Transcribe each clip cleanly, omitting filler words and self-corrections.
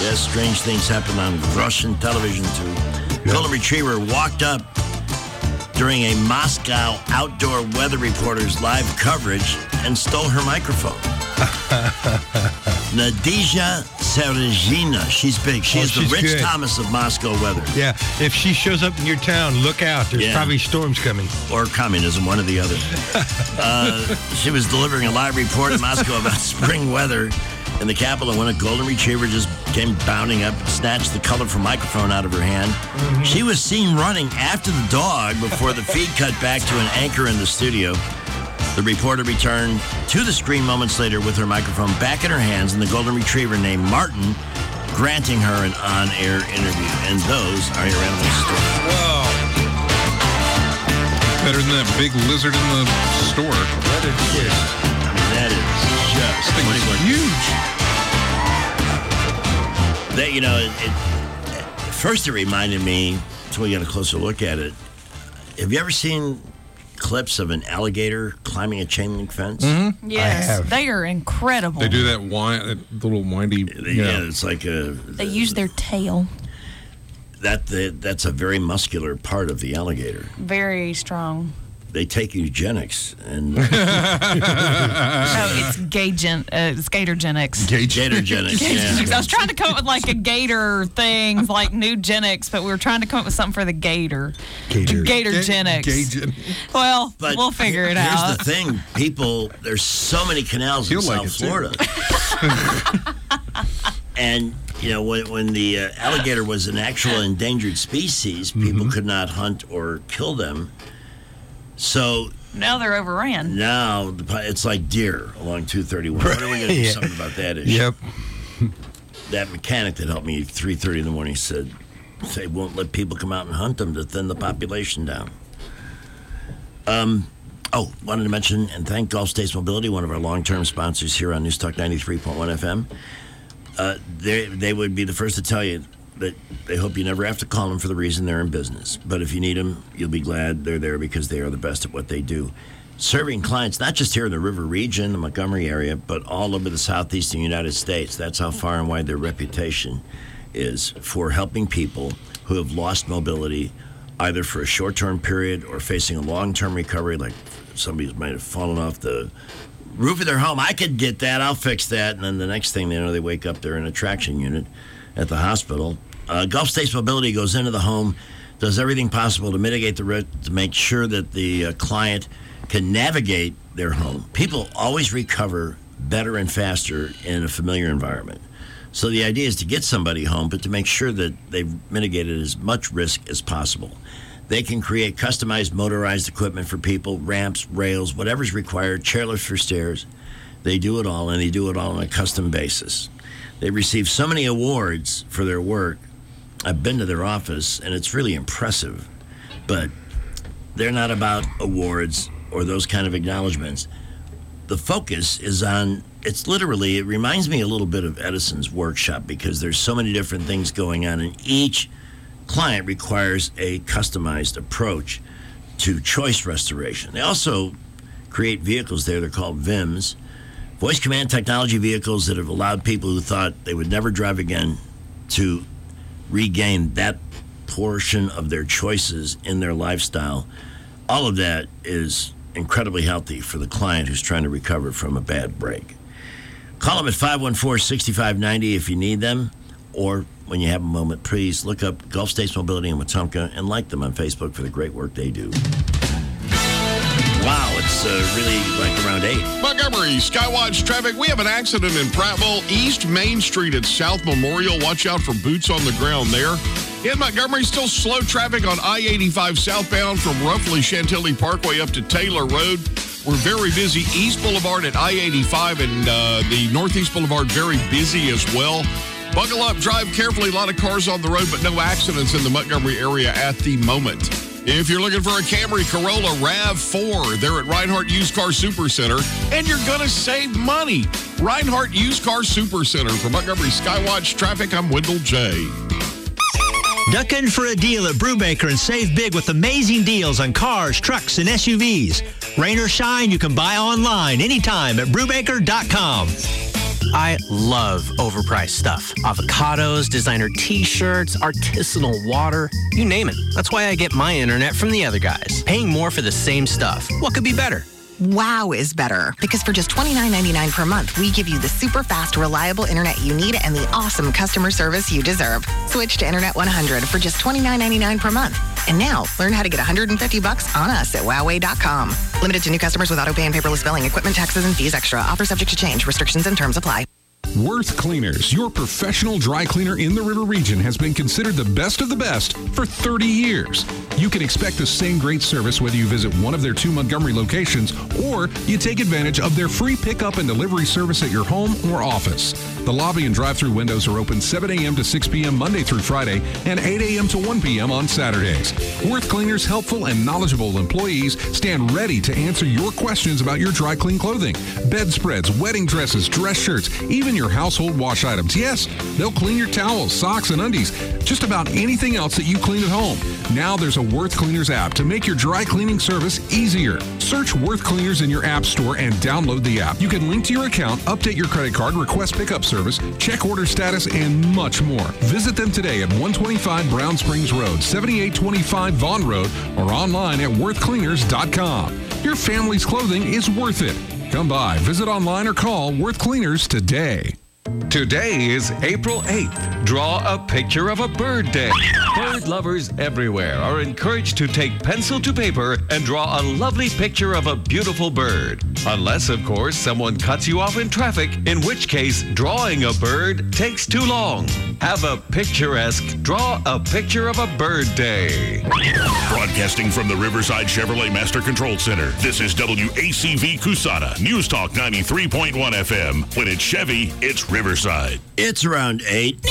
Yes, strange things happen on Russian television, too. Golden Retriever walked up during a Moscow outdoor weather reporter's live coverage and stole her microphone. Nadezhda Sergina. She's big. She's the Rich Thomas of Moscow weather. Yeah. If she shows up in your town, look out. There's probably storms coming. Or communism, one or the other. She was delivering a live report in Moscow about spring weather in the capital when a Golden Retriever just came bounding up and snatched the colorful microphone out of her hand. Mm-hmm. She was seen running after the dog before the feed cut back to an anchor in the studio. The reporter returned to the screen moments later with her microphone back in her hands and the Golden Retriever named Martin granting her an on-air interview. And those are your animal stories. Whoa. Better than that big lizard in the store. That is just huge. That, first it reminded me, until we got a closer look at it, have you ever seen clips of an alligator climbing a chain link fence? Mm-hmm. Yes, they are incredible. They do that little windy. Yeah, it's like they use their tail. That's a very muscular part of the alligator. Very strong. They take eugenics and. No, it's gatorgenics. Gatorgenics. Yeah. I was trying to come up with like a gator thing, like nugenics, but we were trying to come up with something for the gator. Gatorgenics. Well, we'll figure it out. Here's the thing, people. There's so many canals in South Florida, and when the alligator was an actual endangered species, people could not hunt or kill them. So now they're overran. Now it's like deer along 231. What are we going to do something about that issue? Yep. That mechanic that helped me at 3:30 in the morning said they won't let people come out and hunt them to thin the population down. Wanted to mention and thank Gulf States Mobility, one of our long-term sponsors here on News Talk 93.1 FM. They would be the first to tell you that they hope you never have to call them for the reason they're in business. But if you need them, you'll be glad they're there because they are the best at what they do. Serving clients, not just here in the River region, the Montgomery area, but all over the southeastern United States. That's how far and wide their reputation is for helping people who have lost mobility, either for a short-term period or facing a long-term recovery, like somebody might have fallen off the roof of their home. I could get that. I'll fix that. And then the next thing they know, they wake up, they're in a traction unit at the hospital. Gulf States Mobility goes into the home, does everything possible to mitigate the risk, to make sure that the client can navigate their home. People always recover better and faster in a familiar environment. So the idea is to get somebody home, but to make sure that they've mitigated as much risk as possible. They can create customized motorized equipment for people, ramps, rails, whatever's required, chairlifts for stairs. They do it all, and they do it all on a custom basis. They receive so many awards for their work. I've been to their office, and it's really impressive. But they're not about awards or those kind of acknowledgments. The focus is on, it reminds me a little bit of Edison's workshop because there's so many different things going on, and each client requires a customized approach to choice restoration. They also create vehicles there. They're called VIMs, voice command technology vehicles that have allowed people who thought they would never drive again to regain that portion of their choices in their lifestyle. All of that is incredibly healthy for the client who's trying to recover from a bad break. Call them at 514-6590 if you need them, or when you have a moment, please look up Gulf States Mobility in Wetumpka and like them on Facebook for the great work they do. Wow, it's really like around 8. Montgomery, Skywatch traffic. We have an accident in Prattville, East Main Street at South Memorial. Watch out for boots on the ground there. In Montgomery, still slow traffic on I-85 southbound from roughly Chantilly Parkway up to Taylor Road. We're very busy. East Boulevard at I-85 and the Northeast Boulevard very busy as well. Buckle up, drive carefully. A lot of cars on the road, but no accidents in the Montgomery area at the moment. If you're looking for a Camry, Corolla RAV4, they're at Reinhardt Used Car Supercenter, and you're going to save money. Reinhardt Used Car Supercenter. For Montgomery Skywatch Traffic, I'm Wendell J. Duck in for a deal at Brubaker and save big with amazing deals on cars, trucks, and SUVs. Rain or shine, you can buy online anytime at Brubaker.com. I love overpriced stuff. Avocados, designer t-shirts, artisanal water, you name it. That's why I get my internet from the other guys. Paying more for the same stuff. What could be better? Wow is better, because for just $29.99 per month, we give you the super fast, reliable internet you need and the awesome customer service you deserve. Switch to Internet 100 for just $29.99 per month. And now, learn how to get $150 on us at Huawei.com. Limited to new customers with auto pay and paperless billing, equipment, taxes, and fees extra. Offer subject to change. Restrictions and terms apply. Worth Cleaners, your professional dry cleaner in the River region, has been considered the best of the best for 30 years. You can expect the same great service whether you visit one of their 2 Montgomery locations or you take advantage of their free pickup and delivery service at your home or office. The lobby and drive-through windows are open 7 a.m. to 6 p.m. Monday through Friday and 8 a.m. to 1 p.m. on Saturdays. Worth Cleaners' helpful and knowledgeable employees stand ready to answer your questions about your dry clean clothing, bedspreads, wedding dresses, dress shirts, even your household wash items. Yes, they'll clean your towels, socks, and undies. Just about anything else that you clean at home. Now there's a Worth Cleaners app to make your dry cleaning service easier. Search Worth Cleaners in your app store and download the app. You can link to your account, update your credit card, request pickup service, check order status, and much more. Visit them today at 125 Brown Springs Road, 7825 Vaughn Road, or online at worthcleaners.com. Your family's clothing is worth it. Come by, visit online, or call Worth Cleaners today. Today is April 8th. Draw a picture of a bird day. Bird lovers everywhere are encouraged to take pencil to paper and draw a lovely picture of a beautiful bird. Unless, of course, someone cuts you off in traffic, in which case drawing a bird takes too long. Have a picturesque Draw a Picture of a Bird Day. Broadcasting from the Riverside Chevrolet Master Control Center, this is WACV Cusana, News Talk 93.1 FM. When it's Chevy, it's Riverside. It's around 8.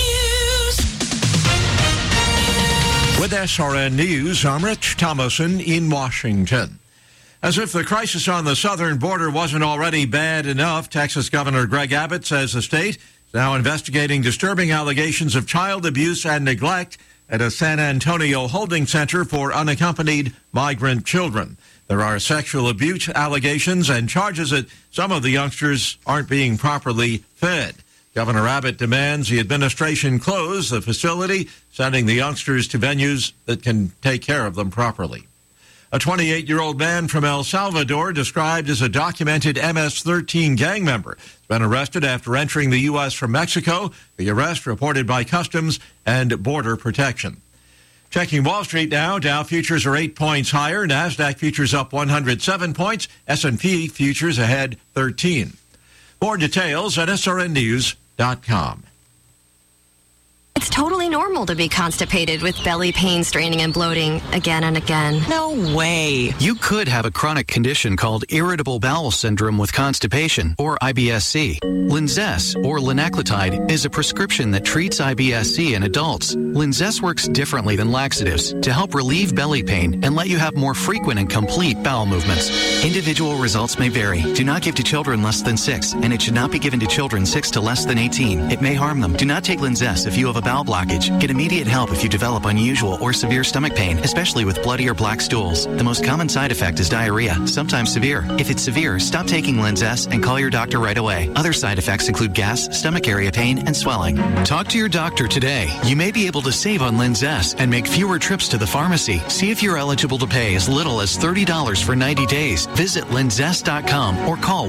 With SRN News, I'm Rich Thomason in Washington. As if the crisis on the southern border wasn't already bad enough, Texas Governor Greg Abbott says the state is now investigating disturbing allegations of child abuse and neglect at a San Antonio holding center for unaccompanied migrant children. There are sexual abuse allegations and charges that some of the youngsters aren't being properly fed. Governor Abbott demands the administration close the facility, sending the youngsters to venues that can take care of them properly. A 28-year-old man from El Salvador, described as a documented MS-13 gang member, has been arrested after entering the U.S. from Mexico. The arrest reported by Customs and Border Protection. Checking Wall Street now, Dow futures are 8 points higher, NASDAQ futures up 107 points, S&P futures ahead 13. More details at srnnews.com. It's totally normal to be constipated with belly pain, straining, and bloating again and again. No way. You could have a chronic condition called irritable bowel syndrome with constipation, or IBS-C. Linzess, or linaclotide, is a prescription that treats IBS-C in adults. Linzess works differently than laxatives to help relieve belly pain and let you have more frequent and complete bowel movements. Individual results may vary. Do not give to children less than 6, and it should not be given to children 6 to less than 18. It may harm them. Do not take Linzess if you have a bowel blockage. Get immediate help if you develop unusual or severe stomach pain, especially with bloody or black stools. The most common side effect is diarrhea, sometimes severe. If it's severe, stop taking Linzess and call your doctor right away. Other side effects include gas, stomach area pain, and swelling. Talk to your doctor today. You may be able to save on Linzess and make fewer trips to the pharmacy. See if you're eligible to pay as little as $30 for 90 days. Visit Linzess.com or call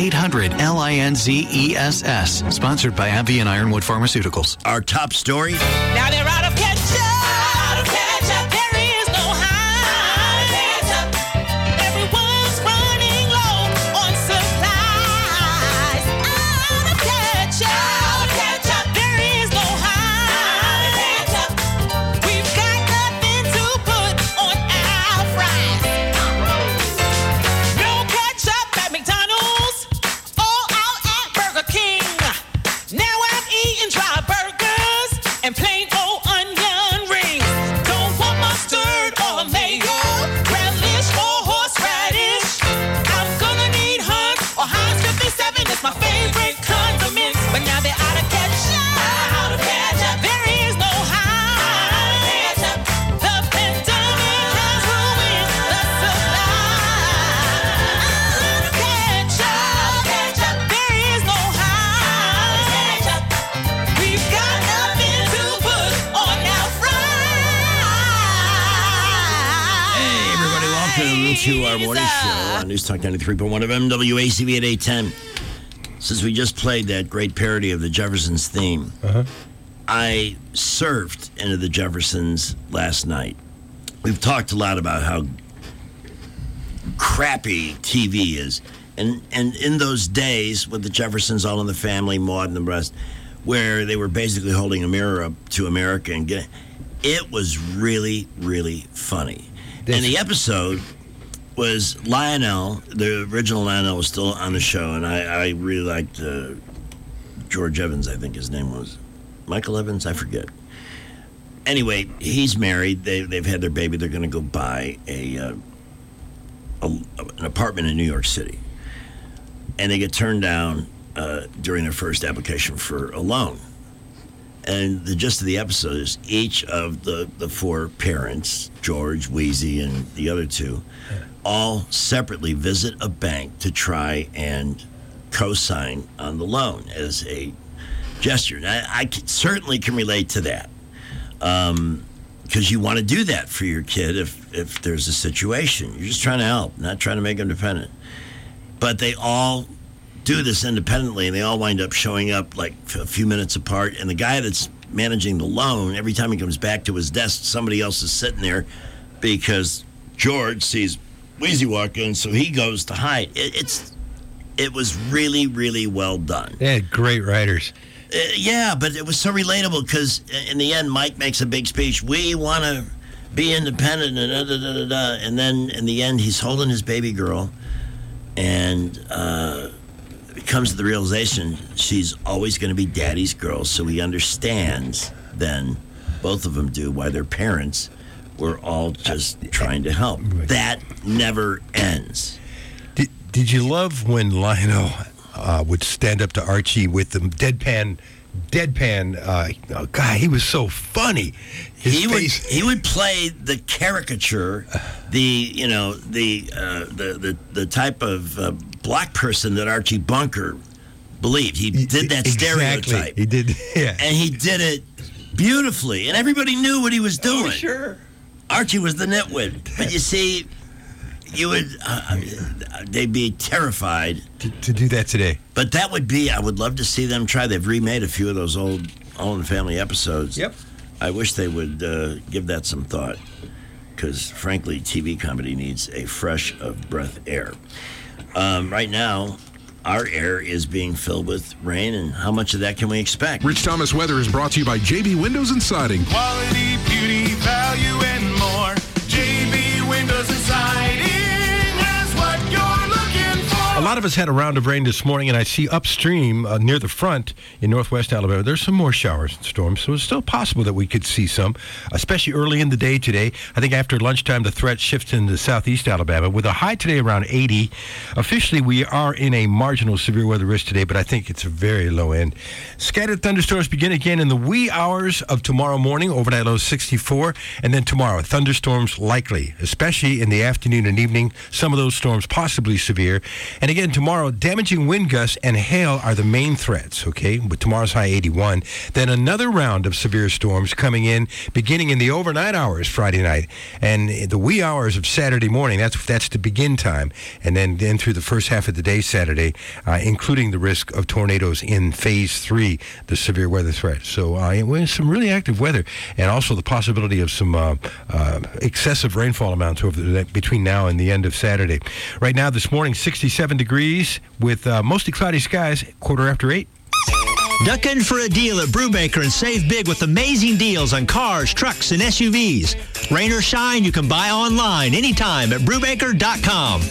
1-800-LINZESS. Sponsored by AbbVie and Ironwood Pharmaceuticals. Our top story. Now they're out of ketchup. Out of ketchup. There is no high. Ketchup. Everyone's running low on supplies. Out of ketchup. Out of ketchup. There is no high. Ketchup. We've got nothing to put on our fries. No ketchup at McDonald's. All out at Burger King. Now I'm eating dry burgers and plain old onion to our morning show on News Talk 93.1 of MWACV at 810. Since we just played that great parody of the Jeffersons theme, I surfed into the Jeffersons last night. We've talked a lot about how crappy TV is. And in those days with the Jeffersons, All in the Family, Maude and the rest, where they were basically holding a mirror up to America and it was really, really funny. And the episode was Lionel. The original Lionel was still on the show, and I really liked George Evans, I think his name was. Michael Evans? I forget. Anyway, he's married. They've had their baby. They're going to go buy an apartment in New York City. And they get turned down during their first application for a loan. And the gist of the episode is each of the four parents, George, Wheezy, and the other two, all separately visit a bank to try and co-sign on the loan as a gesture. Now, I certainly can relate to that because you want to do that for your kid if there's a situation. You're just trying to help, not trying to make them dependent. But they all do this independently, and they all wind up showing up like a few minutes apart. And the guy that's managing the loan, every time he comes back to his desk, somebody else is sitting there because George sees Wheezy walk in, so he goes to hide. It was really, really well done. They had great writers. Yeah, but it was so relatable because in the end, Mike makes a big speech. We want to be independent, and then in the end, he's holding his baby girl, and it comes to the realization she's always going to be daddy's girl. So he understands then, both of them do, why their parents were all just trying to help. That never ends. Did you love when Lionel would stand up to Archie with the deadpan? God, he was so funny. He would play the caricature, the type of black person that Archie Bunker believed. He did that stereotype. He did, yeah, and he did it beautifully, and everybody knew what he was doing. Oh, sure. Archie was the nitwit, but you see, they'd be terrified to do that today. But that would be, I would love to see them try. They've remade a few of those old All in the Family episodes. Yep. I wish they would give that some thought, because frankly, TV comedy needs a fresh of breath air. Right now, our air is being filled with rain, and how much of that can we expect? Rich Thomas Weather is brought to you by JB Windows and Siding. Quality, beauty, value, and more. JB Windows and Siding has what you're looking for. A lot of us had a round of rain this morning, and I see upstream near the front in northwest Alabama, there's some more showers and storms, so it's still possible that we could see some, especially early in the day today. I think after lunchtime, the threat shifts into southeast Alabama, with a high today around 80. Officially, we are in a marginal severe weather risk today, but I think it's a very low end. Scattered thunderstorms begin again in the wee hours of tomorrow morning, overnight low 64, and then tomorrow, thunderstorms likely, especially in the afternoon and evening, some of those storms possibly severe. And again, tomorrow, damaging wind gusts and hail are the main threats, okay, with tomorrow's high 81. Then another round of severe storms coming in, beginning in the overnight hours Friday night, and the wee hours of Saturday morning. That's the begin time, and then through the first half of the day Saturday, including the risk of tornadoes in Phase 3, the severe weather threat. So some really active weather, and also the possibility of some excessive rainfall amounts between now and the end of Saturday. Right now, this morning, 67 degrees with mostly cloudy skies, 8:15. Duck in for a deal at Brubaker and save big with amazing deals on cars, trucks, and SUVs. Rain or shine, you can buy online anytime at Brubaker.com.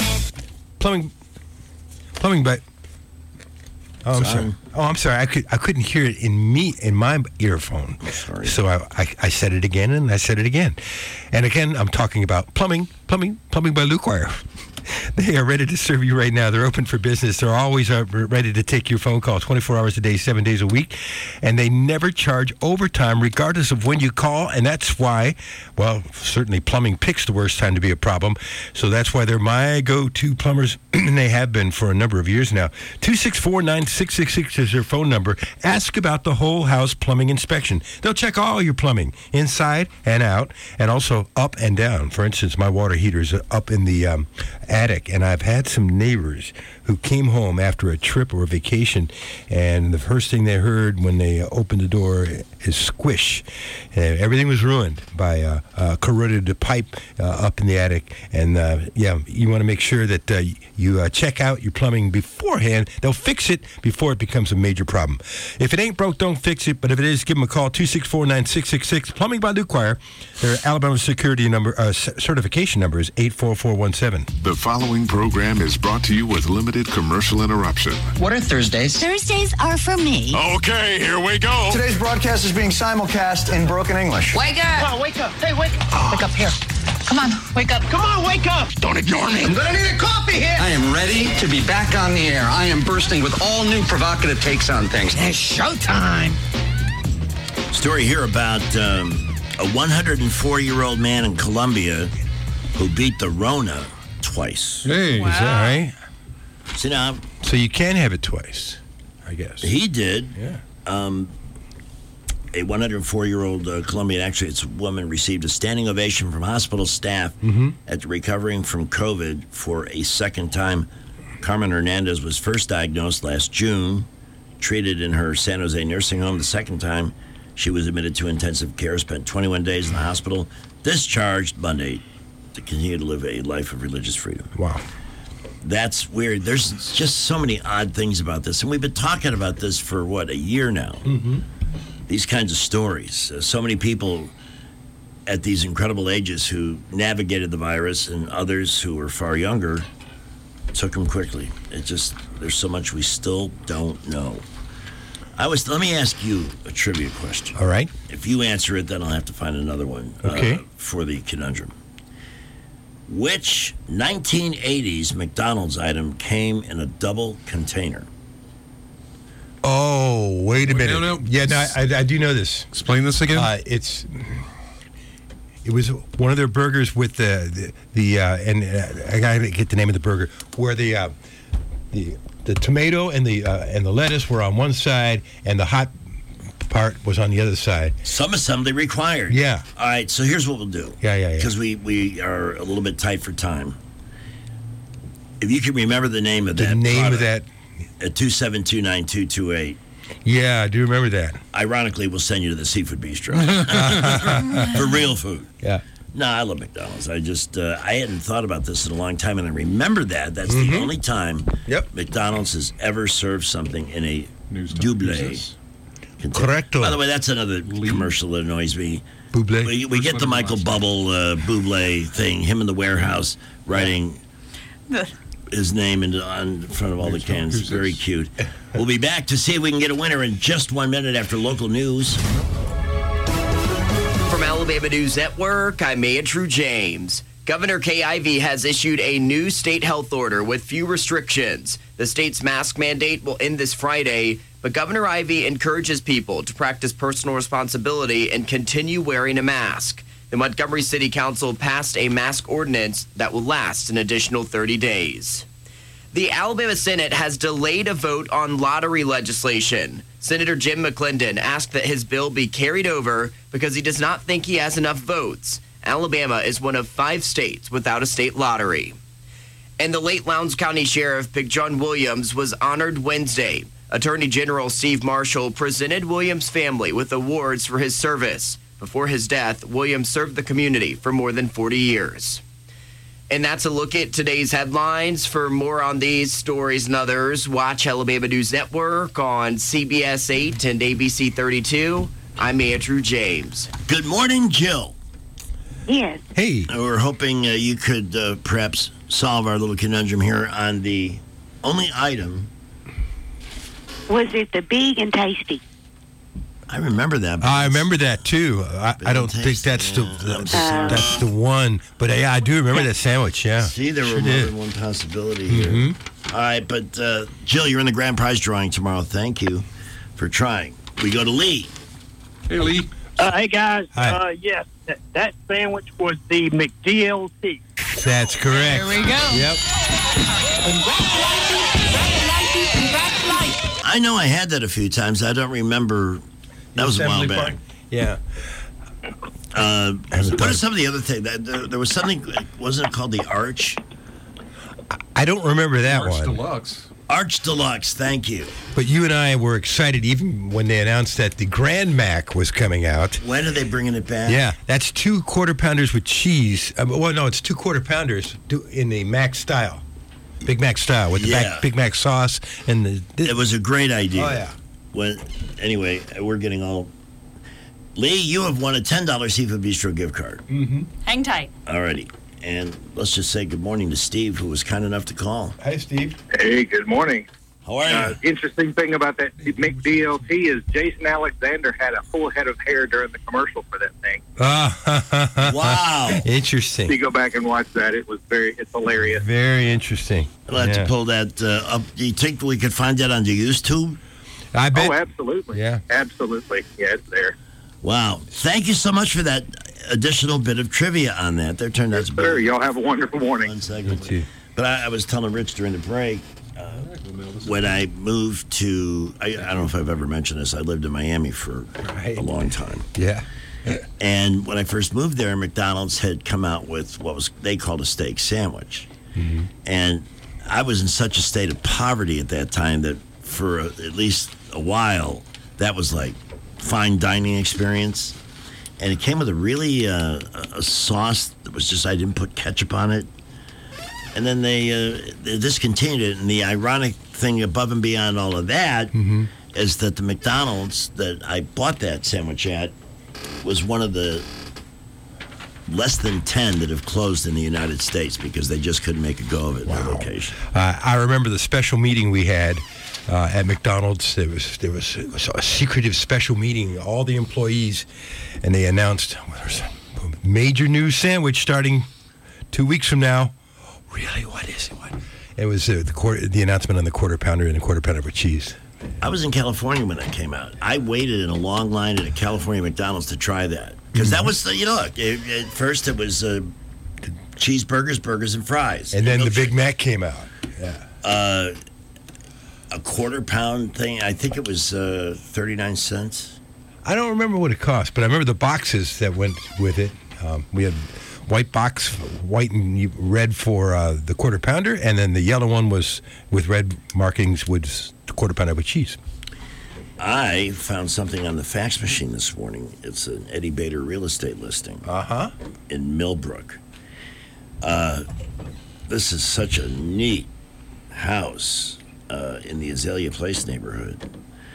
Plumbing, but I'm sorry. I'm sorry. I couldn't hear it in my earphone. Sorry. So I said it again, and I said it again, and again. I'm talking about plumbing by Luke Wire. They are ready to serve you right now. They're open for business. They're always ready to take your phone call 24 hours a day, 7 days a week. And they never charge overtime regardless of when you call. And that's why, well, certainly plumbing picks the worst time to be a problem. So that's why they're my go-to plumbers, and they have been for a number of years now. 264-9666 is their phone number. Ask about the whole house plumbing inspection. They'll check all your plumbing, inside and out, and also up and down. For instance, my water heater's up in the attic, and I've had some neighbors who came home after a trip or a vacation, and the first thing they heard when they opened the door is squish. Everything was ruined by a corroded pipe up in the attic. And you want to make sure that you check out your plumbing beforehand. They'll fix it before it becomes a major problem. If it ain't broke, don't fix it. But if it is, give them a call, 264-9666. Plumbing by New Choir. Their Alabama security number, certification number is 84417. The following program is brought to you with limited commercial interruption. What are Thursdays? Thursdays are for me. Okay, here we go. Today's broadcast is being simulcast in broken English. Wake up! Come on, wake up. Hey, wake up. Wake up here. Come on, wake up. Come on, wake up. Don't ignore me. I'm gonna need a coffee here. I am ready to be back on the air. I am bursting with all new provocative takes on things. It's showtime. Story here about a 104-year-old man in Colombia who beat the Rona twice. Hey, is that right? So now, so you can have it twice, I guess. He did. Yeah. A 104-year-old Colombian, actually it's a woman, received a standing ovation from hospital staff after recovering from COVID for a second time. Carmen Hernandez was first diagnosed last June, treated in her San Jose nursing home. The second time, she was admitted to intensive care, spent 21 days in the hospital, discharged Monday to continue to live a life of religious freedom. Wow. That's weird. There's just so many odd things about this. And we've been talking about this for, a year now. These kinds of stories. So many people at these incredible ages who navigated the virus, and others who were far younger took them quickly. There's so much we still don't know. Let me ask you a trivia question. All right. If you answer it, then I'll have to find another one for the conundrum. Which 1980s McDonald's item came in a double container? Oh, wait a minute. No. Yeah, no, I do know this. Explain this again. It was one of their burgers with the I gotta get the name of the burger, where the tomato and the lettuce were on one side and the hot part was on the other side. Some assembly required. Yeah. All right, so here's what we'll do. Yeah. Because we are a little bit tight for time. If you can remember the name of that product, at 2729228. Yeah, I do remember that. Ironically, we'll send you to the Seafood Bistro for real food. Yeah. No, I love McDonald's. I hadn't thought about this in a long time, and I remember that. That's the only time McDonald's has ever served something in a double container. Correcto. By the way, that's another commercial that annoys me. Buble. We get the Michael Bubble Buble thing, him in the warehouse writing his name on front of all the cans. Very cute. We'll be back to see if we can get a winner in just 1 minute after local news. From Alabama News Network, I'm Andrew James. Governor Kay Ivey has issued a new state health order with few restrictions. The state's mask mandate will end this Friday, but Governor Ivey encourages people to practice personal responsibility and continue wearing a mask. The Montgomery City Council passed a mask ordinance that will last an additional 30 days. The Alabama Senate has delayed a vote on lottery legislation. Senator Jim McClendon asked that his bill be carried over because he does not think he has enough votes. Alabama is one of 5 states without a state lottery. And the late Lowndes County Sheriff Big John Williams was honored Wednesday. Attorney General Steve Marshall presented Williams' family with awards for his service. Before his death, Williams served the community for more than 40 years. And that's a look at today's headlines. For more on these stories and others, watch Alabama News Network on CBS 8 and ABC 32. I'm Andrew James. Good morning, Jill. Yes. Hey. We're hoping you could perhaps solve our little conundrum here on the only item. Was it the Big and Tasty? I remember that. I remember that too. I don't think that's the one, but yeah, I do remember that sandwich. Yeah. See, there were more than one possibility here. All right, but Jill, you're in the grand prize drawing tomorrow. Thank you for trying. We go to Lee. Hey, Lee. Hey, guys. Hi. Yes, that sandwich was the McDLT. That's correct. There we go. Yep. I know I had that a few times. I don't remember. That was a while Assembly back. Park? Yeah. What are some of the other things? There was something, wasn't it called the Arch? I don't remember that Arch one. Deluxe. Arch Deluxe, thank you. But you and I were excited even when they announced that the Grand Mac was coming out. When are they bringing it back? Yeah, that's 2 Quarter Pounders with cheese. Well, no, it's 2 Quarter Pounders in the Mac style. Big Mac style with the Big Mac sauce. It was a great idea. Oh, yeah. Anyway, we're getting all... Lee, you have won a $10 Seafood Bistro gift card. Mm-hmm. Hang tight. All righty. And let's just say good morning to Steve, who was kind enough to call. Hi, Steve. Hey, good morning. How are you? Interesting thing about that McDLT is Jason Alexander had a full head of hair during the commercial for that thing. Wow. Interesting. If you go back and watch that, it's hilarious. Very interesting. I'll have to pull that up. Do you think we could find that on the YouTube? I bet. Oh, absolutely. Yeah. Absolutely. Yeah, it's there. Wow. Thank you so much for that additional bit of trivia on that. That turned out to be... Sir, y'all have a wonderful morning. One segment. But I was telling Rich during the break, when I moved to... I don't know if I've ever mentioned this. I lived in Miami for a long time. Yeah. And when I first moved there, McDonald's had come out with what they called a steak sandwich. Mm-hmm. And I was in such a state of poverty at that time that for at least a while, that was like fine dining experience. And it came with a really a sauce that was just, I didn't put ketchup on it. And then they discontinued it. And the ironic thing above and beyond all of that is that the McDonald's that I bought that sandwich at was one of the less than 10 that have closed in the United States because they just couldn't make a go of it in their location. I remember the special meeting we had at McDonald's. There was a secretive special meeting, all the employees, and they announced there's a major new sandwich starting 2 weeks from now. Really? What is it? What? It was the announcement on the Quarter Pounder and the Quarter Pounder with cheese. I was in California when that came out. I waited in a long line at a California McDonald's to try that. Because that was, at first it was cheeseburgers, burgers, and fries. And then the Big Mac came out. Yeah. A quarter pound thing, I think it was 39 cents. I don't remember what it cost, but I remember the boxes that went with it. We had white box, white and red for the Quarter Pounder, and then the yellow one was with red markings was the Quarter Pounder with cheese. I found something on the fax machine this morning. It's an Eddie Bader real estate listing. In Millbrook. This is such a neat house in the Azalea Place neighborhood.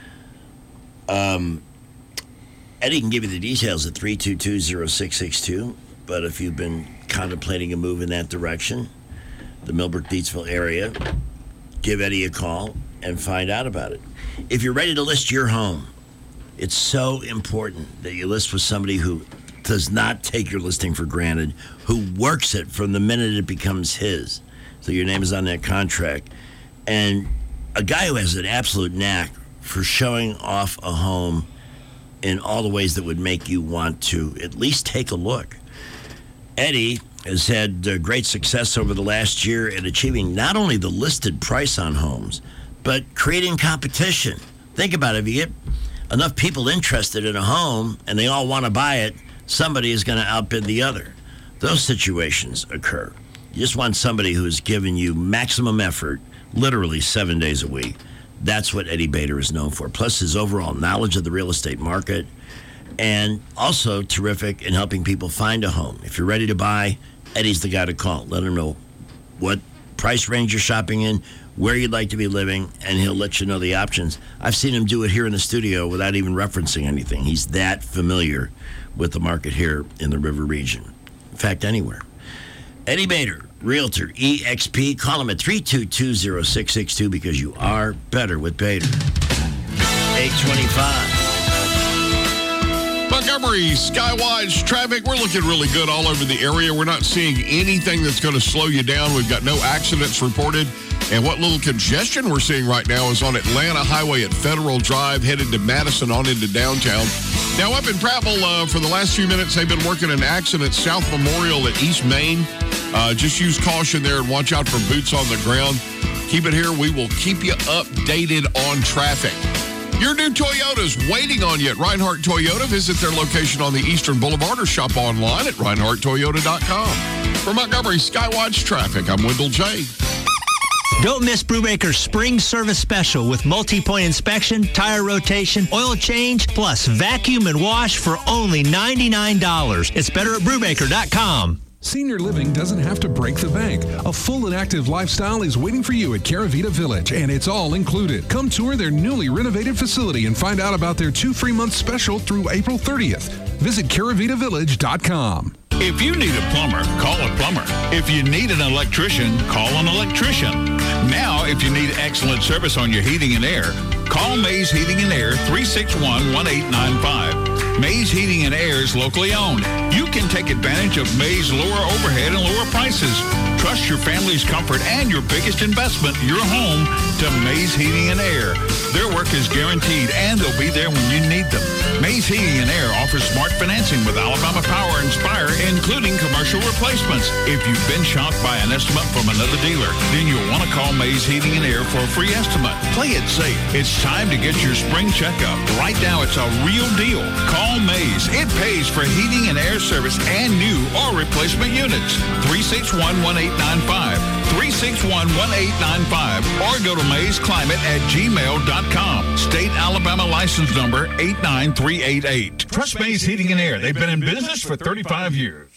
Eddie can give you the details at 322-0662, but if you've been contemplating a move in that direction, the Millbrook-Deatsville area, give Eddie a call and find out about it. If you're ready to list your home, it's so important that you list with somebody who does not take your listing for granted, who works it from the minute it becomes his. So your name is on that contract. And a guy who has an absolute knack for showing off a home in all the ways that would make you want to at least take a look. Eddie has had great success over the last year in achieving not only the listed price on homes, but creating competition. Think about it. If you get enough people interested in a home and they all want to buy it, somebody is going to outbid the other. Those situations occur. You just want somebody who's giving you maximum effort, literally 7 days a week. That's what Eddie Bader is known for. Plus his overall knowledge of the real estate market, and also terrific in helping people find a home. If you're ready to buy, Eddie's the guy to call. Let him know what price range you're shopping in, where you'd like to be living, and he'll let you know the options. I've seen him do it here in the studio without even referencing anything. He's that familiar with the market here in the River region. In fact, anywhere. Eddie Bader, Realtor, EXP. Call him at 322-0662 because you are better with Bader. 825. Montgomery, Skywatch traffic, we're looking really good all over the area. We're not seeing anything that's going to slow you down. We've got no accidents reported. And what little congestion we're seeing right now is on Atlanta Highway at Federal Drive, headed to Madison on into downtown. Now, up in Prattville, for the last few minutes, they've been working an accident, South Memorial at East Main. Just use caution there and watch out for boots on the ground. Keep it here. We will keep you updated on traffic. Your new Toyota is waiting on you at Reinhardt Toyota. Visit their location on the Eastern Boulevard or shop online at reinhardttoyota.com. For Montgomery Skywatch Traffic, I'm Wendell J. Don't miss Brubaker's spring service special with multi-point inspection, tire rotation, oil change, plus vacuum and wash for only $99. It's better at Brubaker.com. Senior living doesn't have to break the bank. A full and active lifestyle is waiting for you at Caravita Village, and it's all included. Come tour their newly renovated facility and find out about their 2 free months special through April 30th. Visit caravitavillage.com. If you need a plumber, call a plumber. If you need an electrician, call an electrician. Now, if you need excellent service on your heating and air, call Mays Heating and Air 361-1895. Mays Heating and Air is locally owned. You can take advantage of Mays' lower overhead and lower prices. Trust your family's comfort and your biggest investment, your home, to Mays Heating and Air. Their work is guaranteed, and they'll be there when you need them. Mays Heating and Air offers smart financing with Alabama Power and Spire, including commercial replacements. If you've been shocked by an estimate from another dealer, then you'll want to call Mays Heating and Air for a free estimate. Play it safe. It's time to get your spring checkup. Right now, it's a real deal. Call Mays. It pays for heating and air service and new or replacement units. 361-1895. 361-1895. Or go to maysclimate@gmail.com. State Alabama license number 89388. Trust Mays Heating and Air. They've been in business for 35 years.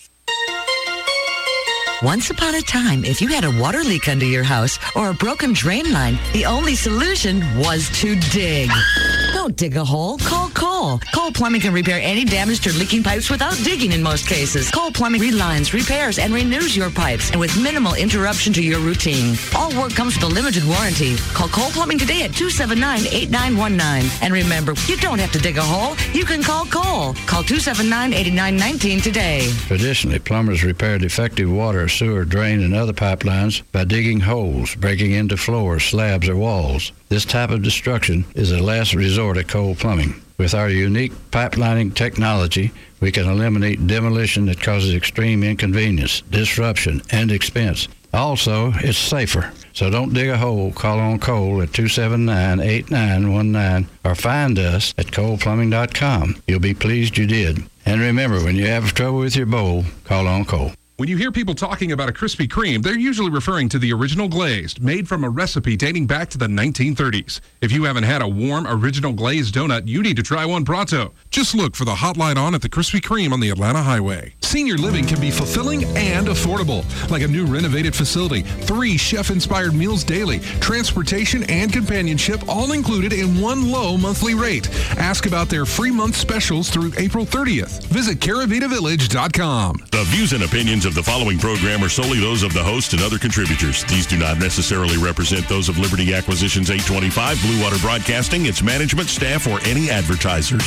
Once upon a time, if you had a water leak under your house or a broken drain line, the only solution was to dig. Don't dig a hole. Call Cole. Cole Plumbing can repair any damaged or leaking pipes without digging in most cases. Cole Plumbing relines, repairs, and renews your pipes, and with minimal interruption to your routine. All work comes with a limited warranty. Call Cole Plumbing today at 279-8919. And remember, you don't have to dig a hole. You can call Cole. Call 279-8919 today. Traditionally, plumbers repair defective water, sewer, drain, and other pipelines by digging holes, breaking into floors, slabs, or walls. This type of destruction is a last resort at Cole Plumbing. With our unique pipelining technology, we can eliminate demolition that causes extreme inconvenience, disruption, and expense. Also, it's safer. So don't dig a hole. Call on Cole at 279-8919 or find us at coleplumbing.com. You'll be pleased you did. And remember, when you have trouble with your bowl, call on Cole. When you hear people talking about a Krispy Kreme, they're usually referring to the original glazed, made from a recipe dating back to the 1930s. If you haven't had a warm, original glazed donut, you need to try one pronto. Just look for the hot light on at the Krispy Kreme on the Atlanta Highway. Senior living can be fulfilling and affordable, like a new renovated facility, 3 chef-inspired meals daily, transportation and companionship, all included in one low monthly rate. Ask about their free month specials through April 30th. Visit caravitavillage.com. The views and opinions of the following program are solely those of the host and other contributors. These do not necessarily represent those of Liberty Acquisitions 825, Blue Water Broadcasting, its management, staff, or any advertisers.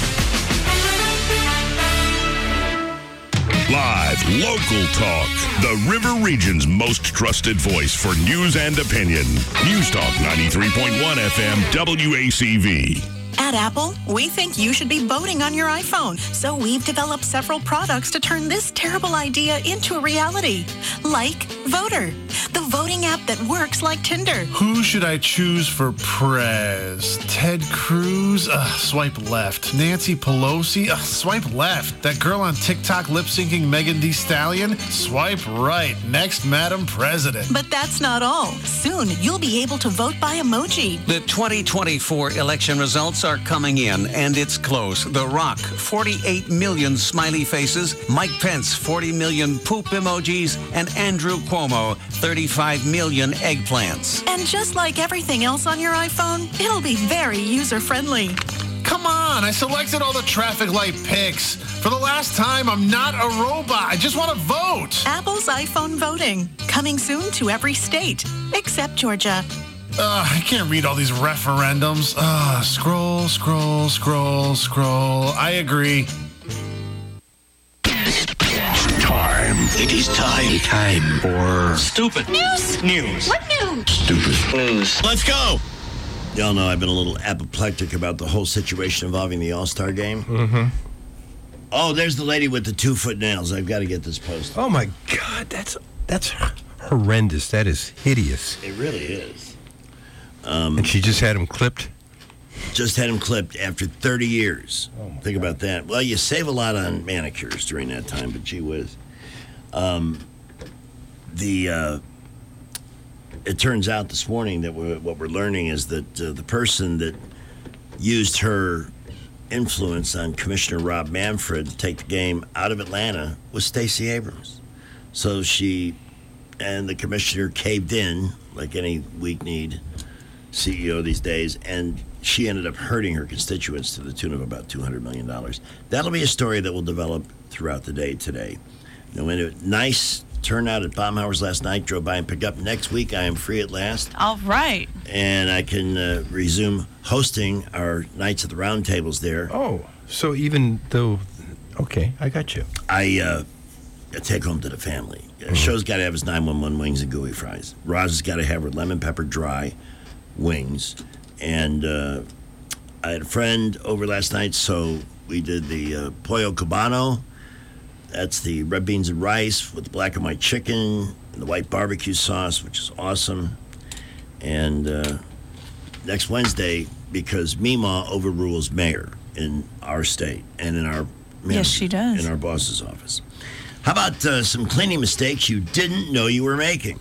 Live, local talk. The River Region's most trusted voice for news and opinion. News Talk 93.1 FM WACV. At Apple, we think you should be voting on your iPhone, so we've developed several products to turn this terrible idea into a reality. Like Voter, the voting app that works like Tinder. Who should I choose for Prez? Ted Cruz? Swipe left. Nancy Pelosi? Swipe left. That girl on TikTok lip-syncing Megan Thee Stallion? Swipe right. Next, Madam President. But that's not all. Soon, you'll be able to vote by emoji. The 2024 election results are coming in, and it's close. The Rock, 48 million smiley faces. Mike Pence, 40 million poop emojis. And Andrew Cuomo, 35 million eggplants. And just like everything else on your iPhone, it'll be very user-friendly. Come on, I selected all the traffic light pics. For the last time, I'm not a robot. I just want to vote. Apple's iPhone voting, coming soon to every state, except Georgia. I can't read all these referendums. Scroll, scroll, scroll, scroll. I agree. Time. It is time for Stupid news. What news? Stupid news. Let's go. Y'all know I've been a little apoplectic about the whole situation involving the All-Star game. Mm-hmm. Oh, there's the lady with the 2-foot nails. I've got to get this posted. Oh my God, that's horrendous. That is hideous. It really is. And she just had him clipped? Just had him clipped after 30 years. Think about that. Well, you save a lot on manicures during that time, but gee whiz. It turns out this morning that what we're learning is that the person that used her influence on Commissioner Rob Manfred to take the game out of Atlanta was Stacey Abrams. So she and the commissioner caved in, like any weak-kneed CEO these days, and she ended up hurting her constituents to the tune of about $200 million. That'll be a story that will develop throughout the day today. Nice turnout at Baumhower's last night. Drove by and picked up. Next week, I am free at last. All right. And I can resume hosting our Nights at the Round Tables there. Oh, so even though... Okay, I got you. I take home to the family. Show's got to have his 911 wings and gooey fries. Roz has got to have her lemon pepper dry wings. And I had a friend over last night, so we did the pollo cabano. That's the red beans and rice with the black and white chicken and the white barbecue sauce, which is awesome. And next Wednesday, because Meemaw overrules mayor in our state and in our yes, she does in our boss's office. How about some cleaning mistakes you didn't know you were making?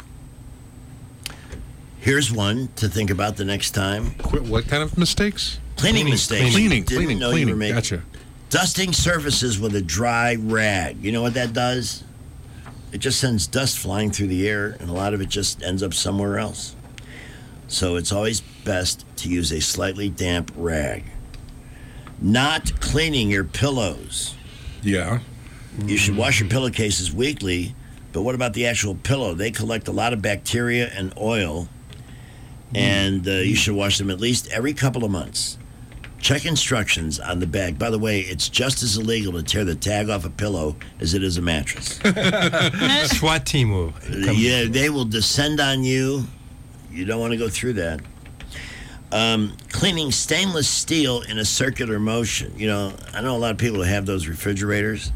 Here's one to think about the next time. What kind of mistakes? Cleaning mistakes. Cleaning. Gotcha. Dusting surfaces with a dry rag. You know what that does? It just sends dust flying through the air, and a lot of it just ends up somewhere else. So it's always best to use a slightly damp rag. Not cleaning your pillows. Yeah. You should wash your pillowcases weekly, but what about the actual pillow? They collect a lot of bacteria and oil, and you should wash them at least every couple of months. Check instructions on the bag. By the way, it's just as illegal to tear the tag off a pillow as it is a mattress. SWAT team will. Yeah, they will descend on you. You don't want to go through that. Cleaning stainless steel in a circular motion. You know, I know a lot of people who have those refrigerators.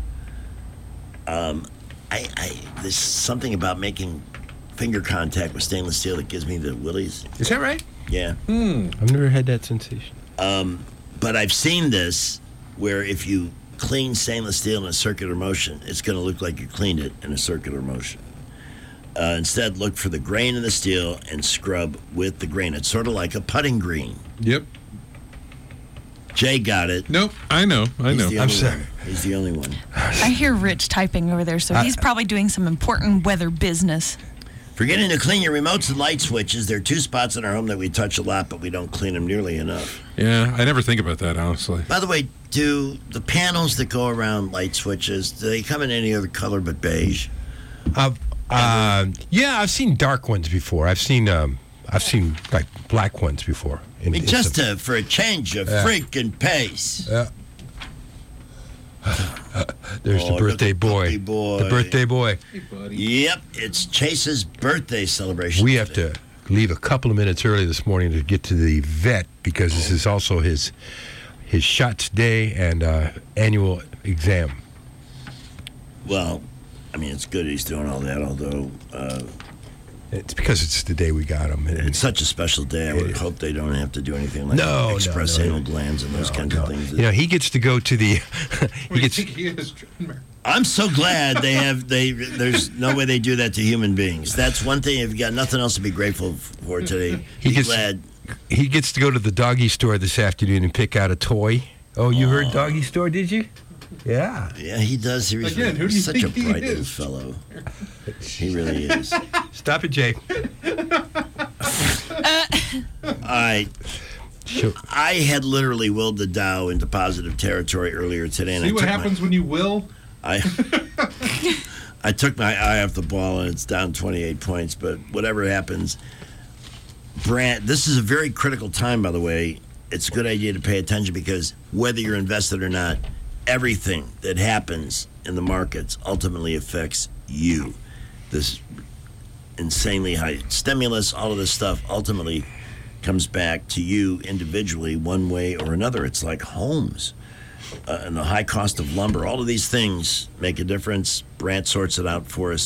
There's something about making finger contact with stainless steel that gives me the willies. Is that right? Yeah. I've never had that sensation. But I've seen this where if you clean stainless steel in a circular motion, it's going to look like you cleaned it in a circular motion. Instead, look for the grain in the steel and scrub with the grain. It's sort of like a putting green. Yep. Jay got it. Nope. I know. I'm sorry. He's the only one. I hear Rich typing over there, so he's probably doing some important weather business. Forgetting to clean your remotes and light switches. There are two spots in our home that we touch a lot, but we don't clean them nearly enough. Yeah, I never think about that, honestly. By the way, do the panels that go around light switches, do they come in any other color but beige? Yeah, I've seen dark ones before. I've seen like black ones before. Just for a change of freaking pace. Yeah. There's the birthday boy. The birthday boy. Hey, buddy. Yep, it's Chase's birthday celebration. We have to leave a couple of minutes early this morning to get to the vet because this is also his shots day and annual exam. Well, I mean, it's good he's doing all that, although... it's because it's the day we got him. It's such a special day. I would hope they don't have to do anything like express anal glands and those kinds of things. You know, he gets to go to the... I'm so glad there's no way they do that to human beings. That's one thing. If you got nothing else to be grateful for today, he gets to go to the doggy store this afternoon and pick out a toy. Oh, you heard doggy store, did you? Yeah. Yeah, he does. Again, who do you such think a bright he little is? fellow. He really is. Stop it, Jay. All right. I had literally willed the Dow into positive territory earlier today. And See what happens when you will? I took my eye off the ball, and it's down 28 points. But whatever happens, this is a very critical time, by the way. It's a good idea to pay attention because whether you're invested or not, everything that happens in the markets ultimately affects you. This insanely high stimulus, all of this stuff ultimately comes back to you individually one way or another. It's like homes and the high cost of lumber. All of these things make a difference. Brant sorts it out for us.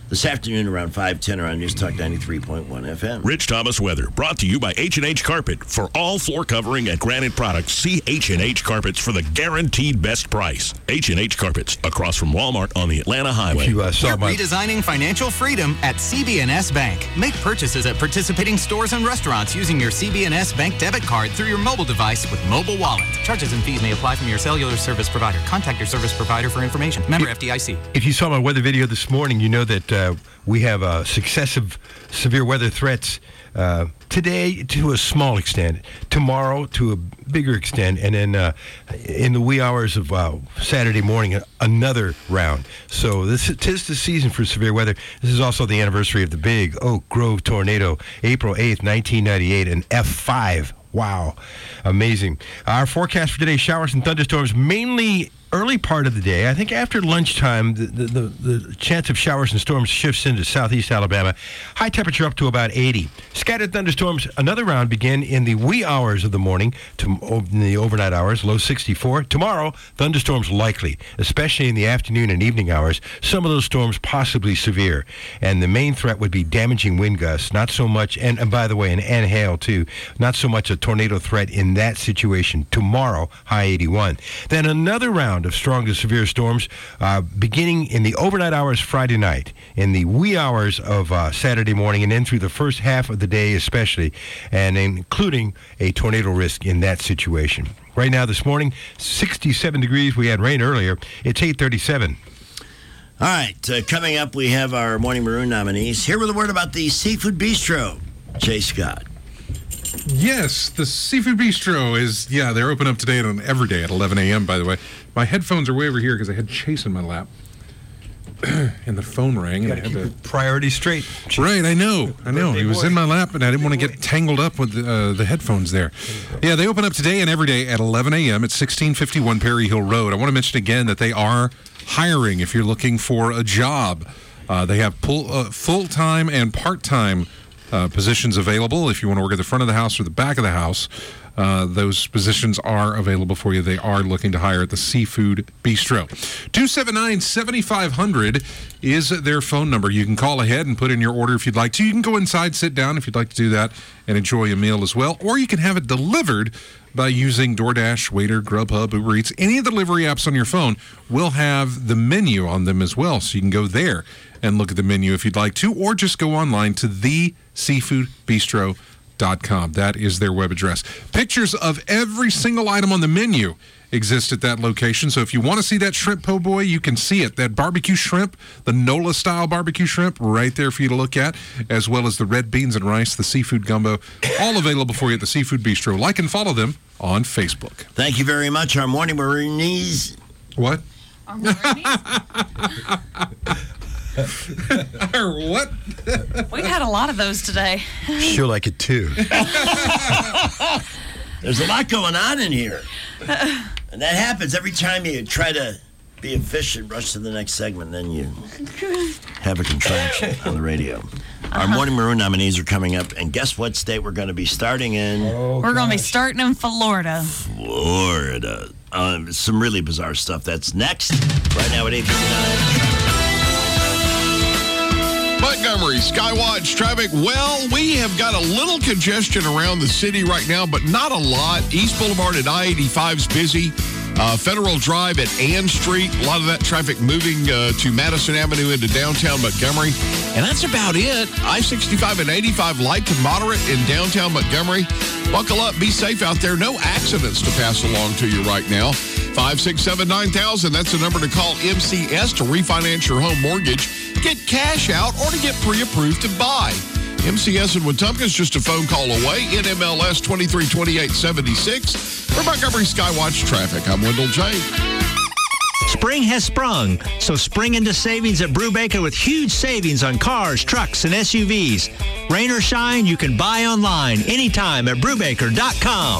this afternoon around 5:10 around News Talk 93.1 FM. Rich Thomas weather brought to you by H&H Carpet. For all floor covering and granite products, see H&H Carpets for the guaranteed best price. H&H Carpets across from Walmart on the Atlanta Highway. We're redesigning financial freedom at CB&S Bank. Make purchases at participating stores and restaurants using your CB&S Bank debit card through your mobile device with Mobile Wallet. Charges and fees may apply from your cellular service provider. Contact your service provider for information. Member FDIC. If you saw my weather video this morning, you know that we have successive severe weather threats today to a small extent, tomorrow to a bigger extent, and then in the wee hours of Saturday morning, another round. So this is the season for severe weather. This is also the anniversary of the big Oak Grove tornado, April 8th, 1998, an F5. Wow. Amazing. Our forecast for today, showers and thunderstorms, mainly early part of the day. I think after lunchtime, the chance of showers and storms shifts into southeast Alabama. High temperature up to about 80. Scattered thunderstorms, another round, begin in the wee hours of the morning to in the overnight hours, low 64. Tomorrow, thunderstorms likely, especially in the afternoon and evening hours. Some of those storms possibly severe. And the main threat would be damaging wind gusts, not so much, and by the way, and hail too, not so much a tornado threat in that situation. Tomorrow, high 81. Then another round of strong to severe storms beginning in the overnight hours Friday night, in the wee hours of Saturday morning, and then through the first half of the day especially, and including a tornado risk in that situation. Right now this morning, 67 degrees. We had rain earlier. It's 8:37. All right, coming up, we have our Morning Maroon nominees. Here with a word about the Seafood Bistro. Jay Scott. Yes, the Seafood Bistro is, they're open up today and every day at 11 a.m., by the way. My headphones are way over here because I had Chase in my lap. And the phone rang. And I had to priority straight. Right, I know. He was in my lap, and I didn't want to get tangled up with the headphones there. Yeah, they open up today and every day at 11 a.m. at 1651 Perry Hill Road. I want to mention again that they are hiring if you're looking for a job. They have full-time and part-time positions available. If you want to work at the front of the house or the back of the house, those positions are available for you. They are looking to hire at the Seafood Bistro. 279-7500 is their phone number. You can call ahead and put in your order if you'd like to. You can go inside, sit down if you'd like to do that, and enjoy a meal as well. Or you can have it delivered by using DoorDash, Waiter, Grubhub, Uber Eats. Any of the delivery apps on your phone will have the menu on them as well, so you can go there and look at the menu if you'd like to, or just go online to theseafoodbistro.com. That is their web address. Pictures of every single item on the menu exist at that location. So if you want to see that shrimp po' boy, you can see it. That barbecue shrimp, the NOLA-style barbecue shrimp, right there for you to look at, as well as the red beans and rice, the seafood gumbo, all available for you at the Seafood Bistro. Like and follow them on Facebook. Thank you very much. Our Morning Maroonies. What? Our Maroonies? Or what? We've had a lot of those today. She'll like it too. There's a lot going on in here. And that happens every time you try to be efficient, rush to the next segment, then you have a contraction on the radio. Our Morning Maroon nominees are coming up, and guess what state we're going to be starting in? We're going to be starting in Florida. Florida. Some really bizarre stuff. That's next. Right now at 8:59. Montgomery, Skywatch traffic. Well, we have got a little congestion around the city right now, but not a lot. East Boulevard at I-85 is busy. Federal Drive at Ann Street, a lot of that traffic moving to Madison Avenue into downtown Montgomery. And that's about it. I-65 and 85 light to moderate in downtown Montgomery. Buckle up, be safe out there. No accidents to pass along to you right now. 567-9000, that's the number to call MCS to refinance your home mortgage, get cash out, or to get pre-approved to buy. MCS in Wetumpka is just a phone call away. NMLS 232876 for Montgomery Skywatch traffic. I'm Wendell J. Spring has sprung, so spring into savings at Brubaker with huge savings on cars, trucks, and SUVs. Rain or shine, you can buy online anytime at Brubaker.com.